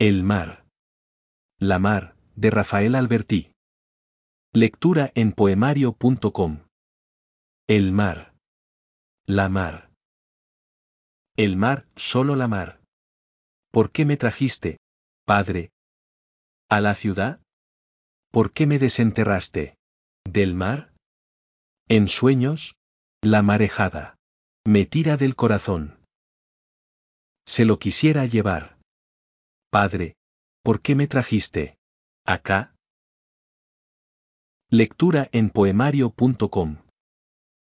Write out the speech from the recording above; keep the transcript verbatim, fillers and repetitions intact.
El mar. La mar, de Rafael Alberti. Lectura en poemario punto com. El mar. La mar. El mar, solo la mar. ¿Por qué me trajiste, Padre, a la ciudad? ¿Por qué me desenterraste del mar? En sueños, la marejada me tira del corazón. Se lo quisiera llevar. Padre, ¿por qué me trajiste acá? Lectura en poemario punto com.